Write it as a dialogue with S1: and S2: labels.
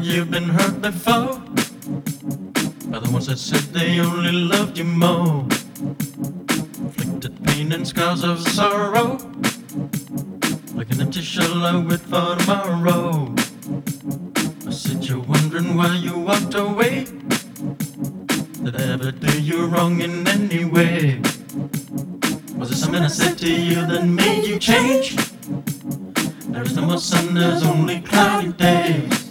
S1: you've been hurt before by the ones that said they only loved you more. Inflicted pain and scars of sorrow, like an empty shell I wait for tomorrow. I said you're wondering why you walked away. Did I ever do you wrong in any way? Was it something I said to you that made you change? There is no more sun, there's only cloudy days.